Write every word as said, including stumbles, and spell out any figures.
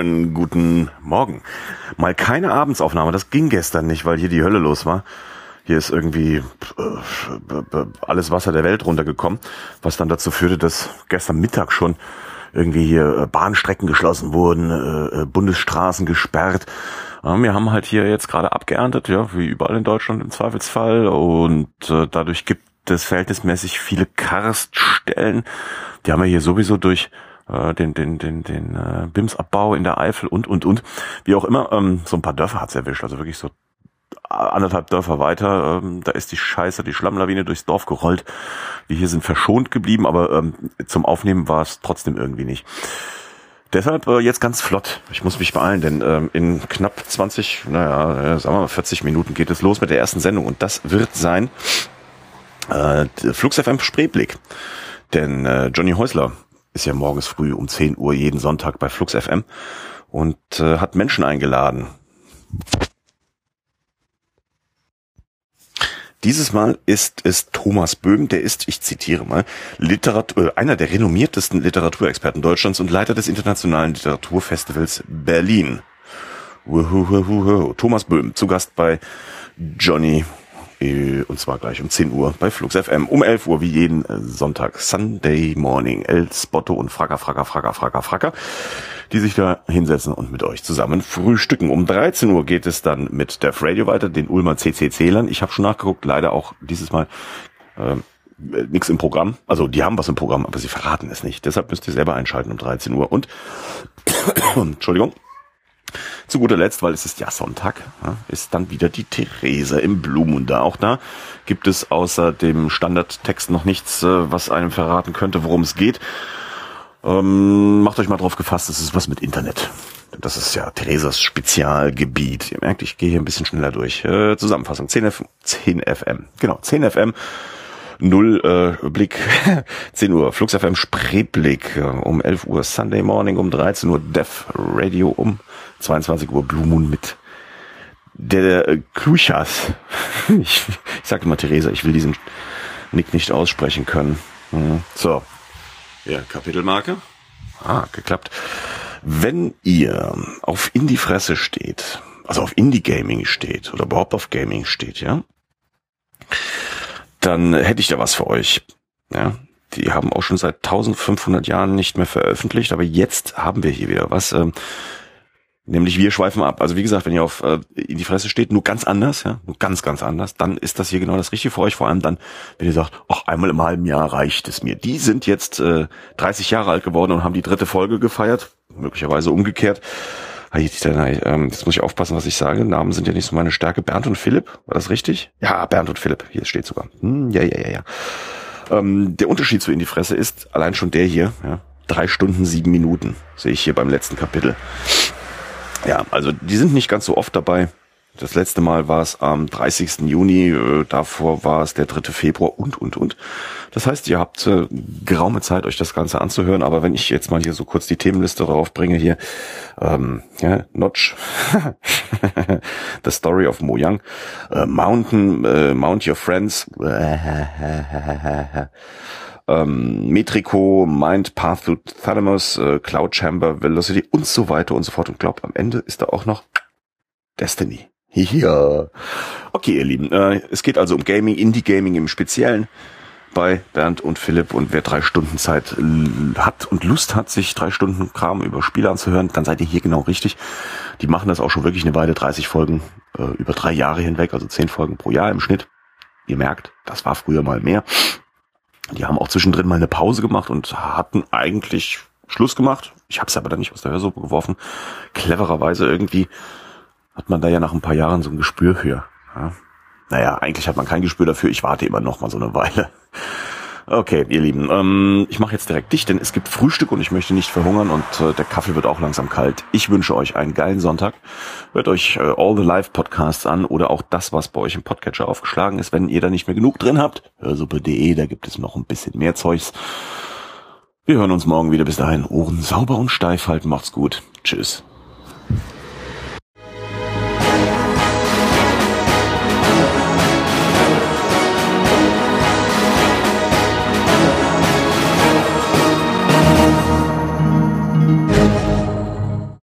Schönen guten Morgen. Mal keine Abendsaufnahme, das ging gestern nicht, weil hier die Hölle los war. Hier ist irgendwie äh, alles Wasser der Welt runtergekommen, was dann dazu führte, dass gestern Mittag schon irgendwie hier äh, Bahnstrecken geschlossen wurden, äh, Bundesstraßen gesperrt. Ja, wir haben halt hier jetzt gerade abgeerntet, ja, wie überall in Deutschland im Zweifelsfall, und äh, dadurch gibt es verhältnismäßig viele Karststellen. Die haben wir hier sowieso durch äh, den den den den äh, B I M S-Abbau in der Eifel und und und wie auch immer. Ähm, so ein paar Dörfer hat's erwischt, also wirklich so anderthalb Dörfer weiter, ähm, da ist die Scheiße, die Schlammlawine durchs Dorf gerollt. Wir hier sind verschont geblieben, aber ähm, zum Aufnehmen war es trotzdem irgendwie nicht. Deshalb äh, jetzt ganz flott. Ich muss mich beeilen, denn ähm, in knapp zwanzig, naja, äh, sagen wir mal vierzig Minuten geht es los mit der ersten Sendung, und das wird sein äh, Flux F M Spreeblick. Denn äh, Johnny Häusler ist ja morgens früh um zehn Uhr jeden Sonntag bei Flux F M und äh, hat Menschen eingeladen. Dieses Mal ist es Thomas Böhm, der ist, ich zitiere mal, Literatur, einer der renommiertesten Literaturexperten Deutschlands und Leiter des Internationalen Literaturfestivals Berlin. Uhuhuhu. Thomas Böhm, zu Gast bei Johnny, und zwar gleich um zehn Uhr bei Flux F M, um elf Uhr wie jeden Sonntag, Sunday Morning, El Spotto und Fracker, Fracker, Fracker, Fracker, Fracker, die sich da hinsetzen und mit euch zusammen frühstücken. Um dreizehn Uhr geht es dann mit Def Radio weiter, den Ulmer C C C-Lern. Ich habe schon nachgeguckt, leider auch dieses Mal äh, nichts im Programm. Also die haben was im Programm, aber sie verraten es nicht. Deshalb müsst ihr selber einschalten um dreizehn Uhr. Und, Entschuldigung, zu guter Letzt, weil es ist ja Sonntag, ja, ist dann wieder die Therese im Blumenunter. Auch da gibt es außer dem Standardtext noch nichts, äh, was einem verraten könnte, worum es geht. Ähm, macht euch mal drauf gefasst, es ist was mit Internet. Das ist ja Theresas Spezialgebiet. Ihr merkt, ich gehe hier ein bisschen schneller durch. Äh, Zusammenfassung, zehn F M. Genau, zehn F M. Null äh, Blick, zehn Uhr, Flux F M Spreeblick, äh, um elf Uhr Sunday Morning, um dreizehn Uhr Def Radio, um zweiundzwanzig Uhr Blue Moon mit der äh, Kluchas. Ich, ich sage immer Theresa, ich will diesen Nick nicht aussprechen können. Mhm. So. Ja, Kapitelmarke. Ah, geklappt. Wenn ihr auf In die Fresse steht, also auf Indie-Gaming steht oder überhaupt auf Gaming steht, ja, dann hätte ich da was für euch. Ja, die haben auch schon seit eintausendfünfhundert Jahren nicht mehr veröffentlicht, aber jetzt haben wir hier wieder was. Ähm, Nämlich wir schweifen ab. Also wie gesagt, wenn ihr auf äh, In die Fresse steht, nur ganz anders, ja, nur ganz, ganz anders, dann ist das hier genau das Richtige für euch. Vor allem dann, wenn ihr sagt, ach, einmal im halben Jahr reicht es mir. Die sind jetzt äh, dreißig Jahre alt geworden und haben die dritte Folge gefeiert, möglicherweise umgekehrt. Jetzt muss ich aufpassen, was ich sage. Namen sind ja nicht so meine Stärke. Bernd und Philipp, war das richtig? Ja, Bernd und Philipp, hier steht sogar. Hm, ja, ja, ja, ja. Ähm, der Unterschied zu In die Fresse ist allein schon der hier, ja, drei Stunden, sieben Minuten, sehe ich hier beim letzten Kapitel. Ja, also die sind nicht ganz so oft dabei. Das letzte Mal war es am dreißigsten Juni, äh, davor war es der dritte Februar und, und, und. Das heißt, ihr habt äh, geraume Zeit, euch das Ganze anzuhören, aber wenn ich jetzt mal hier so kurz die Themenliste draufbringe hier, ähm, ja, Notch, The Story of Mo Young, äh, Mountain, äh, Mount Your Friends, ähm, Metrico, Mind, Path to Thalamus, äh, Cloud Chamber, Velocity und so weiter und so fort. Und glaubt, am Ende ist da auch noch Destiny. Ja. Okay, ihr Lieben, äh, es geht also um Gaming, Indie-Gaming im Speziellen bei Bernd und Philipp, und wer drei Stunden Zeit l- hat und Lust hat, sich drei Stunden Kram über Spiele anzuhören, dann seid ihr hier genau richtig. Die machen das auch schon wirklich eine Weile, dreißig Folgen äh, über drei Jahre hinweg, also zehn Folgen pro Jahr im Schnitt. Ihr merkt, das war früher mal mehr. Die haben auch zwischendrin mal eine Pause gemacht und hatten eigentlich Schluss gemacht. Ich habe es aber dann nicht aus der Hörsuppe geworfen. Clevererweise irgendwie hat man da ja nach ein paar Jahren so ein Gespür für. Ja. Naja, eigentlich hat man kein Gespür dafür. Ich warte immer noch mal so eine Weile. Okay, ihr Lieben, ähm, ich mache jetzt direkt dicht, denn es gibt Frühstück und ich möchte nicht verhungern, und äh, der Kaffee wird auch langsam kalt. Ich wünsche euch einen geilen Sonntag. Hört euch äh, All the Live Podcasts an oder auch das, was bei euch im Podcatcher aufgeschlagen ist. Wenn ihr da nicht mehr genug drin habt, hörsuppe punkt de, da gibt es noch ein bisschen mehr Zeugs. Wir hören uns morgen wieder. Bis dahin, Ohren sauber und steif halten. Macht's gut. Tschüss.